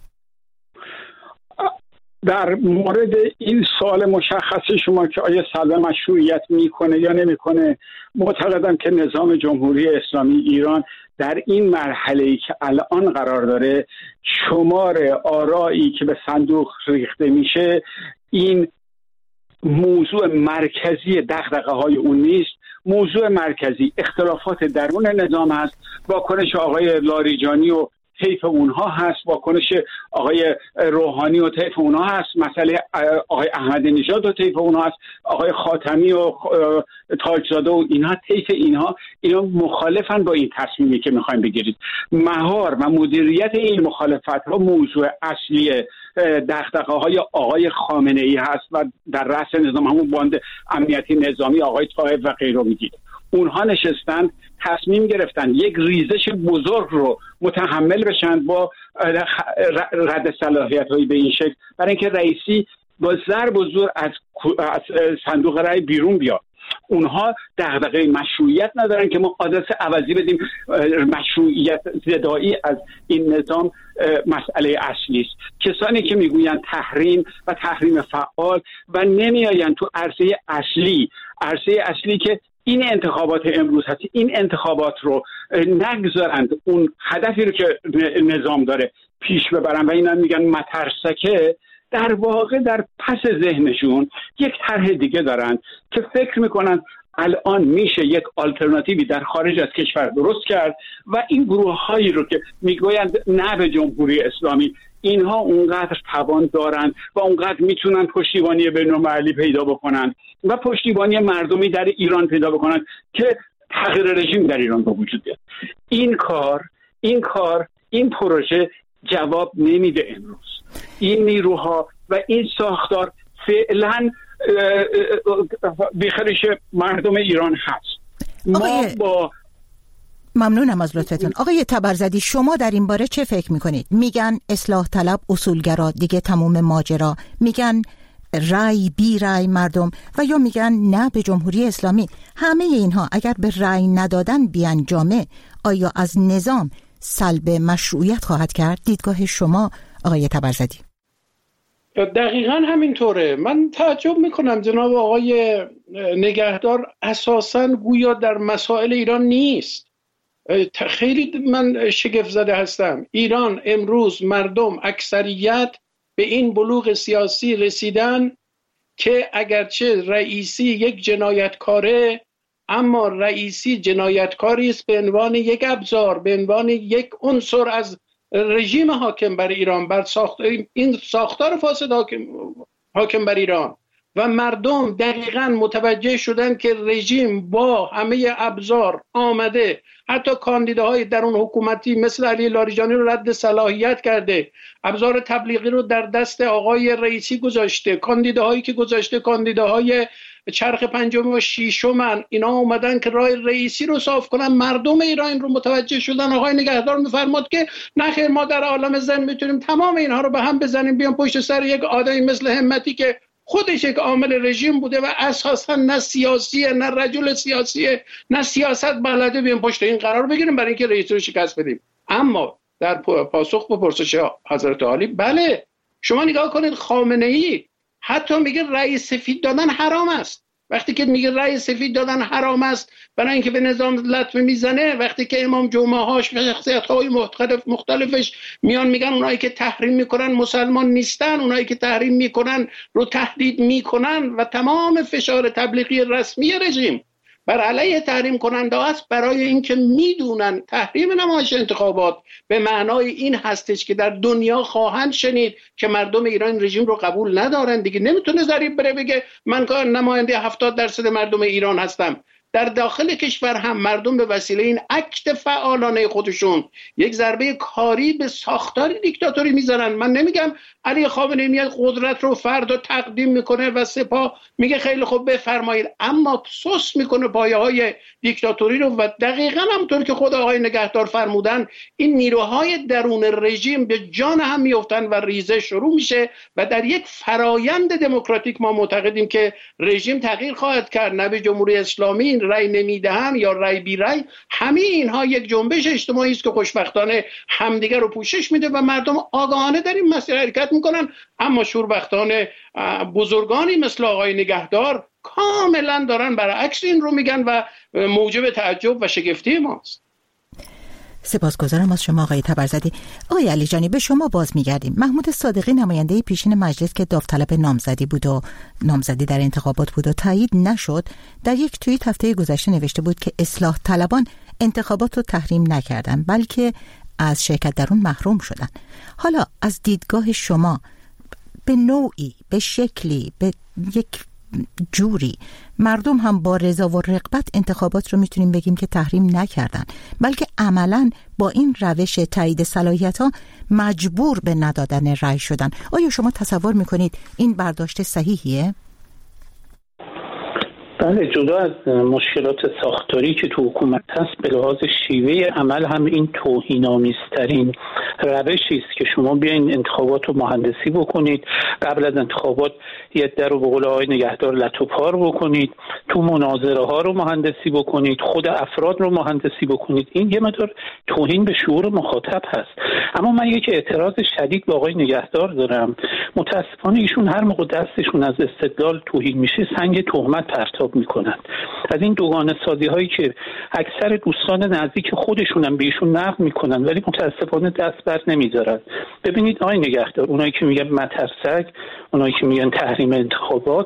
در مورد این سوال مشخص شما که آیا سلب مشروعیت میکنه یا نمیکنه، معتقدم که نظام جمهوری اسلامی ایران در این مرحله‌ای که الان قرار داره، شمار آرایی که به صندوق ریخته میشه این موضوع مرکزی دغدغه‌های اون نیست. موضوع مرکزی اختلافات درون نظام هست، واکنش آقای لاریجانی و طیف اونها هست، واکنش آقای روحانی و طیف اونها هست، مسئله آقای احمدی نژاد و طیف اونها هست، آقای خاتمی و تاج‌زاده و اینها طیف اینها اینا مخالفن با این تصمیمی که میخوایم بگیرید. مهار و مدیریت این مخالفت ها موضوع اصلی دغدغه‌های آقای خامنه‌ای هست و در رأس نظام همون باند امنیتی نظامی آقای طاهر و غیره میگید. اونها نشستن تصمیم گرفتن یک ریزش بزرگ رو متحمل بشن با رد صلاحیت‌های به این شکل، برای اینکه رئیسی با ضرب و زور از صندوق رأی بیرون بیاد. اونها دغدغه مشروعیت ندارن که ما آدرس عوضی بدیم. مشروعیت زدایی از این نظام مسئله اصلی است. کسانی که میگویند تحریم و تحریم فعال و نمیآیند تو عرصه اصلی، عرصه اصلی که این انتخابات امروز هست، این انتخابات رو نگذارند اون هدفی رو که نظام داره پیش ببرن و اینا میگن مترسکه، در واقع در پس ذهنشون یک طرح دیگه دارن که فکر میکنن الان میشه یک آلترناتیوی در خارج از کشور درست کرد و این گروه هایی رو که میگویند نه به جمهوری اسلامی، اینها اونقدر توان دارند و اونقدر میتونن پشتیبانی بین‌المللی پیدا بکنن و پشتیبانی مردمی در ایران پیدا بکنن که تغییر رژیم در ایران به وجود بیاد. این کار این کار این پروژه جواب نمیده. امروز این نیروها و این ساختار فعلا بیخرش مردم ایران هست. ما با ممنونم از لطفتون. آقای تبرزدی، شما در این باره چه فکر میکنید؟ میگن اصلاح طلب، اصولگرا، دیگه تموم ماجرا، میگن رای بی رای مردم، و یا میگن نه به جمهوری اسلامی. همه اینها اگر به رای ندادن بیانجامه، آیا از نظام سلب مشروعیت خواهد کرد؟ دیدگاه شما آقای تبرزدی. دقیقاً همینطوره. من تعجب میکنم جناب آقای نگهدار اساساً گویا در مسائل ایران نیست. خیلی من شگفت زده هستم. ایران امروز مردم اکثریت به این بلوغ سیاسی رسیدن که اگرچه رئیسی یک جنایتکاره، اما رئیسی جنایتکاری است به عنوان یک ابزار، به عنوان یک عنصر از رژیم حاکم بر ایران، بر ساخت این ساختار فاسد حاکم حاکم بر ایران. و مردم دقیقاً متوجه شدن که رژیم با همه ابزار آمده، حتی کاندیداهای درون حکومتی مثل علی لاریجانی رو رد صلاحیت کرده، ابزار تبلیغی رو در دست آقای رئیسی گذاشته، کاندیداهایی که گذاشته کاندیداهای چرخ پنجم و ششم، اینا اومدن که راه رئیسی رو صاف کنن. مردم ایران رو متوجه شدن. آقای نگهدار میفرماد که نخیر، ما در عالم زن میتونیم تمام اینها رو به هم بزنیم بیان پشت سر یک آدمی مثل همتی که خودش یک عامل رژیم بوده و اساسا نه سیاسیه، نه رجل سیاسیه، نه سیاست بلده، بیان پشت این قرار بگیریم برای اینکه رئیس رو شکست بدیم. اما در پاسخ به پرسش حضرت عالی، بله شما نگاه کنید، خامنه ای حتی میگه رأی سفید دادن حرام است. وقتی که میگه رأی سفید دادن حرام است برای اینکه به نظام لطمه میزنه، وقتی که امام جمعه هاش و شخصیت‌های مختلف مختلفش میان میگن اونایی که تحریم میکنن مسلمان نیستن، اونایی که تحریم میکنن رو تهدید میکنن و تمام فشار تبلیغی رسمی رژیم بر علیه تحریم کننده است، برای اینکه میدونن تحریم نمایش انتخابات به معنای این هستش که در دنیا خواهند شنید که مردم ایران رژیم رو قبول ندارن. دیگه نمیتونه ضریب بره بگه من نماینده هفتاد درصد مردم ایران هستم. در داخل کشور هم مردم به وسیله این اکت فعالانه خودشون یک ضربه کاری به ساختار دیکتاتوری میزنن. من نمیگم علی خامنه‌ای میاد قدرت رو فردا تقدیم میکنه و سپاه میگه خیلی خوب بفرمایید، اما سوس میکنه پایه‌های دیکتاتوری رو. و دقیقاً همونطور که خود آقای نگهدار فرمودن، این نیروهای درون رژیم به جان هم میافتن و ریزه شروع میشه و در یک فرایند دموکراتیک ما معتقدیم که رژیم تغییر خواهد کرد. نه به جمهوری اسلامی رای نمیدهم یا رای بی رای، همه اینها یک جنبش اجتماعی است که خوشبختانه همدیگر رو پوشش میده و مردم آگاهانه در این مسیر حرکت میکنن. اما شوربختانه بزرگانی مثل آقای نگهدار کاملا دارن برعکس این رو میگن و موجب تعجب و شگفتی ماست. سپاسگزارم از شما آقای تبرزدی. آقای علی جانی، به شما باز میگردیم. محمود صادقی نماینده پیشین مجلس که داوطلب نامزدی بود و نامزدی در انتخابات بود و تایید نشد، در یک توییت هفته گذشته نوشته بود که اصلاح طلبان انتخابات رو تحریم نکردن بلکه از شرکت در اون محروم شدن. حالا از دیدگاه شما به نوعی، به شکلی، به یک جوری مردم هم با رضا و رغبت انتخابات رو میتونیم بگیم که تحریم نکردن، بلکه عملاً با این روش تایید صلاحیت‌ها مجبور به ندادن رأی شدن. آیا شما تصور میکنید این برداشت صحیحیه؟ بله، جدا از مشکلات ساختاری که تو حکومت هست، به لحاظ شیوه عمل هم این توهین‌آمیزترین روشی است که شما بیاین انتخابات رو مهندسی بکنید، قبل از انتخابات یه در رو به قول آقای نگهدار لتوپار بکنید، تو مناظره ها رو مهندسی بکنید، خود افراد رو مهندسی بکنید. این یه مقدار توهین به شعور مخاطب هست. اما من یک اعتراض شدید به آقای نگهدار دارم. متاسفانه ایشون هر موقع دستشون از استدلال توهین میشه سنگ تهمت پرتاب میکنند. از این دوگانه سازی هایی که اکثر دوستان نزدیک خودشون هم به ایشون نقد میکنن ولی متاسفانه دست بر نمیذارن. ببینید آقای نگهدار، اونایی که میگن مترسک، اونایی که میگن تحریم انتخابات،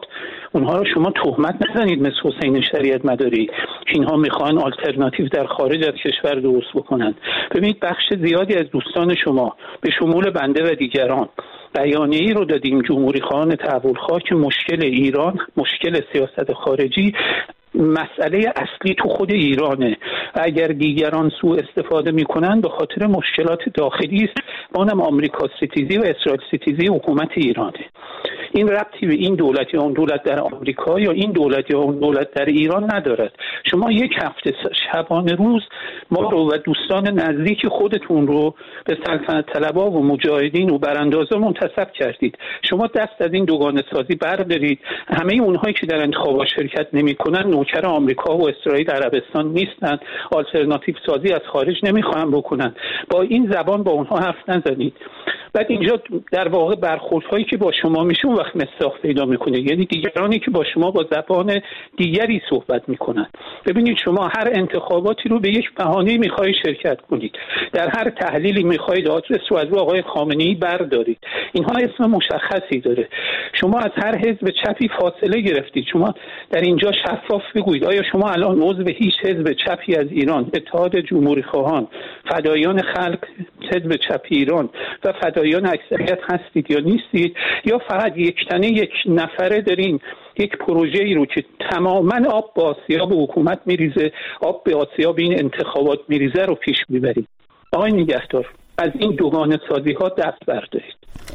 اونها رو شما تهمت نزنید مثل حسین شریعت مداری که اینها میخوان آلترناتیو در خارج از کشور درست بکنند. ببینید بخش زیادی از دوستان شما به شمول بنده و دیگران بیانیه‌ای رو دادیم جمهوری خواهان تحولخواه که مشکل ایران، مشکل سیاست خارجی مسئله اصلی تو خود ایرانه و اگر دیگران سوء استفاده میکنن به خاطر مشکلات داخلی است، اونم آمریکا ستیزی و اسرائیل ستیزی حکومت ایرانه. این ربطی به این دولت یا اون دولت در آمریکا یا این دولت یا اون دولت در ایران ندارد. شما یک هفته شبانه روز ما رو و دوستان نزدیک خودتون رو به سلطنت طلبا و مجاهدین و براندازا منتسب کردید. شما دست از این دوگانه سازی بردارید. همه اونهایی که در انتخابات شرکت نمی‌کنن نوکر آمریکا و اسرائیل عربستان نیستند، آلترناتیو سازی از خارج نمی‌خواهند بکنن. با این زبان با اونها حرف نزنید. بعد اینجا در واقع برخوردهایی که با شما میشه اون وقت مصداق پیدا میکنه، یعنی دیگرانی که با شما با زبان دیگری صحبت میکنن. ببینید شما هر انتخاباتی رو به یک بهانه میخواهید شرکت کنید، در هر تحلیلی میخواهید آدرس رو از رو آقای خامنه‌ای بردارید. اینها اسم مشخصی داره. شما از هر حزب چپی فاصله گرفتید. شما در اینجا شفاف بگویید آیا شما الان عضو هیچ حزب چپی از ایران، اتحاد جمهوری خواهان، فدایان خلق حزب چپی ایران و فدایان اکثریت هستید یا نیستید، یا فقط یک تنه یک نفره دارین یک پروژه ای رو که تماما آب به آسیاب حکومت میریزه، آب به آسیاب این انتخابات میریزه رو پیش میبرید؟ آقای نگهدار از این دوگانه سازی ها دست بردارید.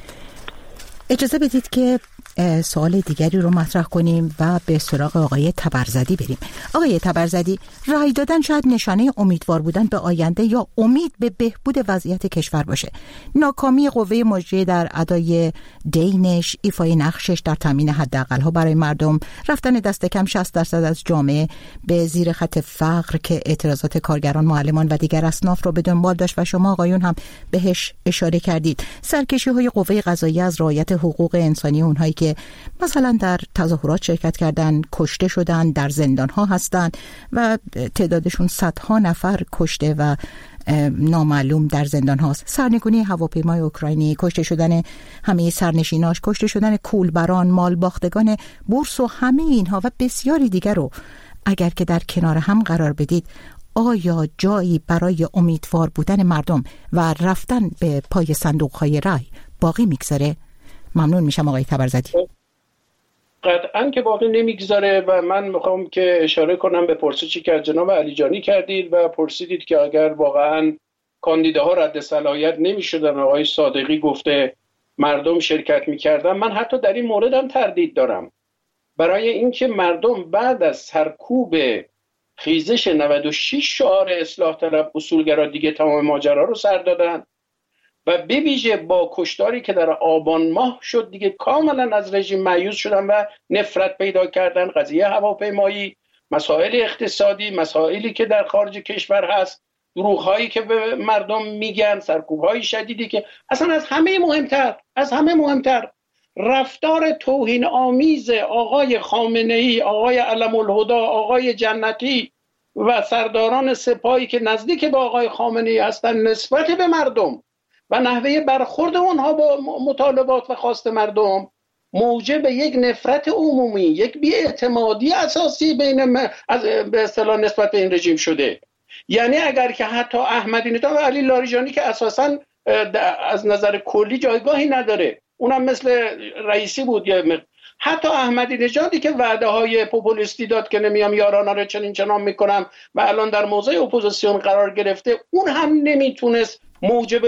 اجازه بدید که سوال دیگری رو مطرح کنیم و به سراغ آقای تبرزدی بریم. آقای تبرزدی، رای دادن شاید نشانه امیدوار بودن به آینده یا امید به بهبود وضعیت کشور باشه. ناکامی قوه مجریه در ادای دینش، ایفای نقشش در تامین حداقل‌ها برای مردم، رفتن دست کم شصت درصد از جامعه به زیر خط فقر که اعتراضات کارگران، معلمان و دیگر اصناف رو به دنبال داشت و شما آقایون هم بهش اشاره کردید. سرکشی‌های قوه قضاییه از رعایت حقوق انسانی اونهایی که مثلا در تظاهرات شرکت کردن، کشته شدن، در زندان‌ها هستن و تعدادشون صدها نفر کشته و نامعلوم در زندان هاست. سرنگونی هواپیمای اوکراینی، کشته شدن همه سرنشیناش، کشته شدن کولبران، مال باختگان بورس و همه اینها و بسیاری دیگر رو اگر که در کنار هم قرار بدید، آیا جایی برای امیدوار بودن مردم و رفتن به پای صندوق‌های رای باقی میگذاره؟ ممنون میشم آقای تبرزدی. قطعاً که باقی نمیگذاره و من میخوام که اشاره کنم به پرسشی که از جناب علیجانی کردید و پرسیدید که اگر واقعاً کاندیداها رد صلاحیت نمیشدن، آقای صادقی گفته مردم شرکت میکردن. من حتی در این مورد هم تردید دارم، برای اینکه مردم بعد از سرکوب خیزش نود و شش شعار اصلاح طلب اصولگرا دیگه تمام ماجرا رو سر دادن و به ویژه با کشتاری که در آبان ماه شد دیگه کاملا از رژیم مایوس شدن و نفرت پیدا کردن. قضیه هواپیمایی، مسائل اقتصادی، مسائلی که در خارج کشور هست، دروغ‌هایی که به مردم میگن، سرکوب‌های شدیدی که اصلا از همه مهمتر از همه مهمتر رفتار توهین آمیز آقای خامنه‌ای، آقای علم الهدا، آقای جنتی و سرداران سپاهی که نزدیک به آقای خامنه‌ای هستند نسبت به مردم و نحوه برخورد اونها با مطالبات و خواست مردم موجب یک نفرت عمومی، یک بی‌اعتمادی اساسی بین م... از به اصطلاح نسبت به این رژیم شده. یعنی اگر که حتی احمدی نژاد و علی لاریجانی که اساساً از نظر کلی جایگاهی نداره، اونم مثل رئیسی بود، یا حتی احمدی نژادی که وعده های پوپولیستی داد که نمیام یارانا رو چنین چنان میکنم و الان در موضع اپوزیسیون قرار گرفته، اون هم نمیتونست موجب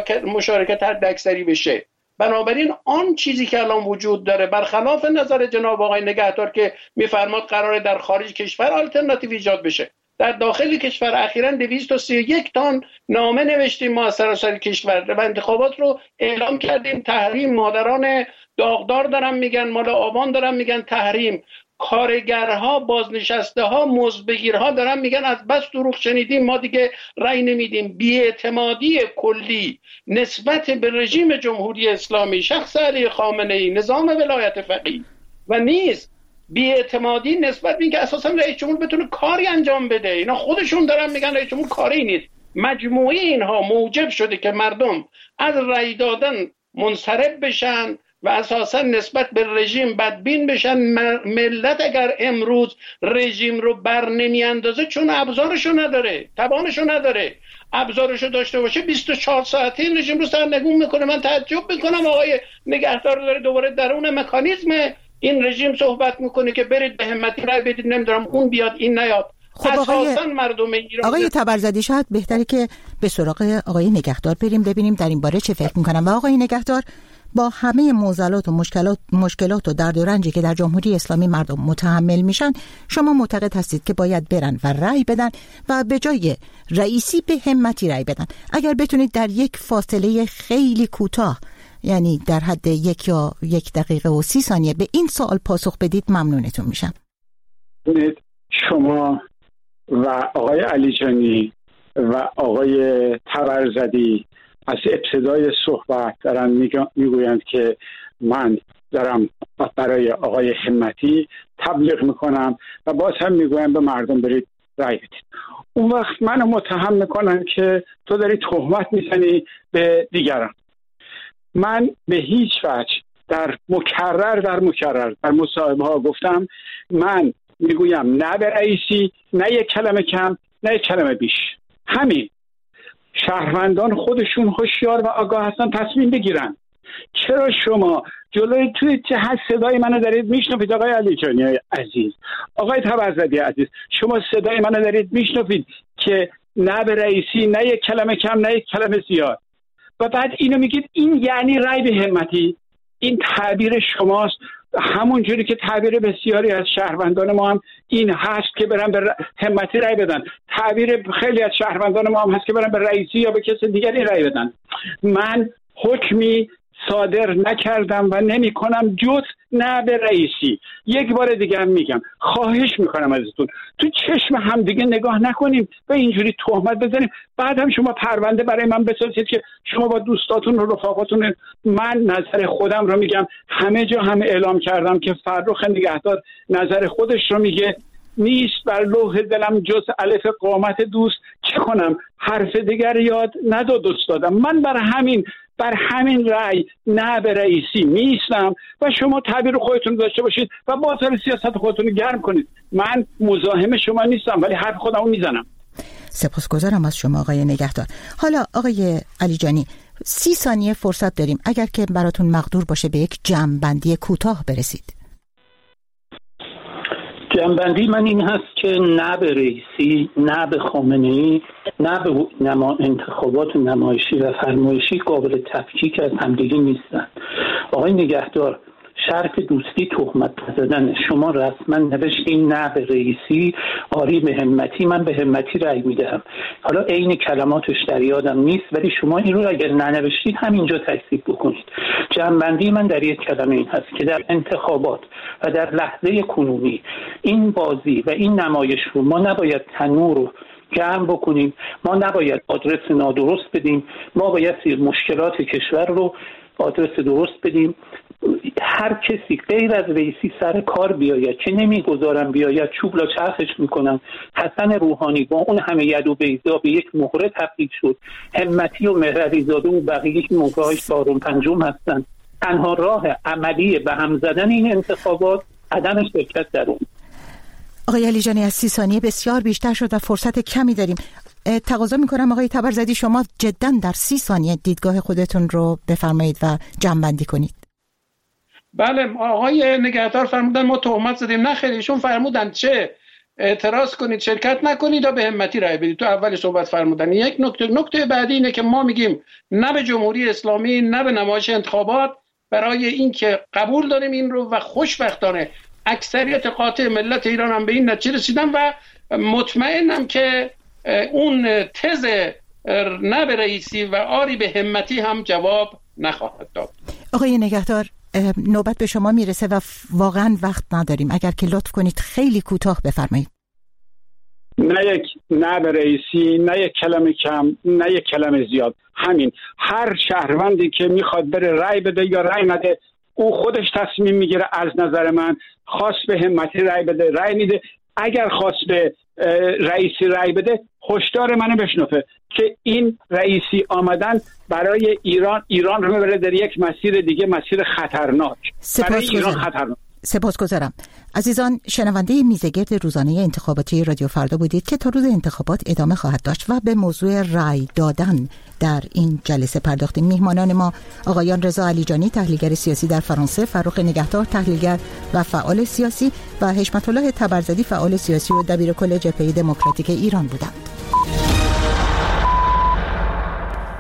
مشارکت حداکثری بشه. بنابراین آن چیزی که الان وجود داره برخلاف نظر جناب آقای نگهدار که میفرماد قراره در خارج کشور آلترناتیو ایجاد بشه، در داخل کشور اخیراً دویست و سی و یک تن نامه نوشتیم ما از سراسر کشور و انتخابات رو اعلام کردیم تحریم. مادران داغدار دارن میگن، مال آبان دارن میگن تحریم، کارگرها، بازنشسته ها، مزدبگیرها دارن میگن از بس دروغ شنیدیم ما دیگه رأی نمیدیم. بی‌اعتمادی کلی نسبت به رژیم جمهوری اسلامی، شخص علی خامنه‌ای، نظام ولایت فقیه و نیز بی‌اعتمادی نسبت به اینکه اساسا رئیس جمهور بتونه کاری انجام بده. اینا خودشون دارن میگن رئیس جمهور کاری نیست. مجموعه اینها موجب شده که مردم از رأی دادن منصرف بشن و اساسا نسبت به رژیم بدبین بشن. ملت اگر امروز رژیم رو بر نمی اندازه چون ابزارشو نداره، توانشو نداره، ابزارشو داشته باشه بیست و چهار ساعته این رژیم رو سرنگون میکنه. من تعجب میکنم آقای نگهدار داره دوباره درون مکانیزم این رژیم صحبت میکنه که برید به همتی رای بدید، نمیدونم اون بیاد این نیاد. خب آقای مردم ایران آقای طبرزدی شاید بهتره که به سراغ آقای نگهدار بریم ببینیم در این باره چه فکر میکنن. و آقای نگهدار، با همه معضلات و مشکلات مشکلات و درد و رنجی که در جمهوری اسلامی مردم متحمل میشن، شما معتقد هستید که باید برن و رأی بدن و به جای رئیسی به همتی رأی بدن. اگر بتونید در یک فاصله خیلی کوتاه، یعنی در حد یک یا یک دقیقه و سی ثانیه به این سوال پاسخ بدید ممنونتون میشم. شما و آقای علیجانی و آقای طبرزدی از ابتدای صحبت دارن میگویند که من دارم برای آقای همتی تبلیغ میکنم و باز هم میگویم به مردم برید رای بدید. اون وقت منو متهم میکنن که تو داری تهمت میزنی به دیگران. من به هیچ وجه در مکرر در مکرر در مصاحبه ها گفتم من میگویم نه به رئیسی، نه یک کلمه کم، نه یک کلمه بیش. همین. شهروندان خودشون هوشیار و آگاه هستن تصمیم بگیرن. چرا شما جلوی توی چه هست صدای منو دارید میشنوید آقای علیجانی عزیز، آقای طبرزدی عزیز، شما صدای منو دارید میشنوید که نه به رئیسی، نه یک کلمه کم، نه یک کلمه زیاد، و بعد اینو میگید این یعنی رای به همتی. این تعبیر شماست، همون جوری که تعبیر بسیاری از شهروندان ما هم این هست که برن به همتی رای بدن. تعبیر خیلی از شهروندان ما هم هست که برن به رئیسی یا به کسی دیگری رای بدن. من حکمی صادر نکردم و نمی کنم جز نه به رئیسی. یک بار دیگه هم میگم، خواهش میکنم ازتون تو چشم هم دیگه نگاه نکنیم و اینجوری تهمت بزنیم. بعد هم شما پرونده برای من بسازید که شما با دوستاتون و رفاقاتون. من نظر خودم رو میگم، همه جا هم اعلام کردم که فرخ نگهدار نظر خودش رو میگه. نیست بر لوح دلم جز الف قامت دوست، چه کنم حرف دیگر یاد نداد استادم. من بر همین بر همین رأی نه به رئیسی میستم و شما تعبیر خودتون داشته باشید و باطل سیاست خودتون گرم کنید. من مزاحم شما نیستم ولی حرف خودمو میزنم. سپاسگزارم از شما آقای نگهدار. حالا آقای علیجانی، سی ثانیه فرصت داریم، اگر که براتون مقدور باشه به یک جمع‌بندی کوتاه برسید. جنبندی من این هست که نه به رئیسی، نه به خامنه‌ای، نه به نما انتخابات نمایشی و فرمایشی قابل تفکیک از همدیگه نیستن. آقای نگهدار، شرط دوستی تهمت زدن. شما رسما نوشتین نه به رئیسی، آری به همتی، من به همتی رأی میدهم. حالا عین کلماتش در یادم نیست ولی شما این رو اگر ننوشتید همینجا تصدیق بکنید. جنبندی من در یک کلمه این هست که در انتخابات و در لحظه کنونی این بازی و این نمایش رو ما نباید تنور رو گرم بکنیم، ما نباید آدرس نادرست بدیم، ما باید مشکلات کشور رو آدرس درست بدیم. هر کسی غیر از رئیسی سر کار بیاید که نمیگذارم بیاید، چوبلا چرخش میکنن. حسن روحانی با اون همه ید و بیضا به یک مهره تبدیل شد. همتی و مهرعلیزاده و بقیه که مهره‌های چهارم پنجم هستن. تنها راه عملی به هم زدن این انتخابات عدم شرکت در اون. آقای علیجانی، از سی ثانیه بسیار بیشتر شد و فرصت کمی داریم. تقاضا میکنم آقای طبرزدی شما جدا در سی ثانیه دیدگاه خودتون رو بفرمایید و جمع‌بندی کنید. بله، آقای نگهدار فرمودن ما تهمت زدیم. نه خیلی، ایشون فرمودن چه اعتراض کنید، شرکت نکنید و به همتی رای بدید. تو اول صحبت فرمودن. یک نکته نکته بعدی اینه که ما میگیم نه به جمهوری اسلامی، نه به نمایش انتخابات، برای اینکه قبول داریم این رو و خوشبختانه اکثریت قاطع ملت ایران هم به این نتیجه رسیدن و مطمئنم که اون تز نه به رئیسی و آری به همتی هم جواب نخواهد داد. آقای نگهدار، نوبت به شما میرسه و واقعا وقت نداریم، اگر که لطف کنید خیلی کوتاه بفرمایید. نه یک نه به رئیسی، نه یک کلمه کم، نه یک کلمه زیاد. همین. هر شهروندی که میخواد بره رای بده یا رای نده او خودش تصمیم میگیره. از نظر من خواست به همتی رای بده رای میده، اگر خواست به رئیسی رأی بده هشدار منو بشنفه که این رئیسی آمدن برای ایران ایران رو میبره در یک مسیر دیگه، مسیر خطرناک برای ایران خطرناک. سپاسگزارم. عزیزان، شنونده میزگرد روزانه انتخاباتی رادیو فردا بودید که تا روز انتخابات ادامه خواهد داشت و به موضوع رأی دادن در این جلسه پرداختیم. میهمانان ما آقایان رضا علیجانی تحلیلگر سیاسی در فرانسه، فرخ نگهدار تحلیلگر و فعال سیاسی و حشمت الله تبرزدی فعال سیاسی و دبیر کل جبهه دموکراتیک ایران بودند.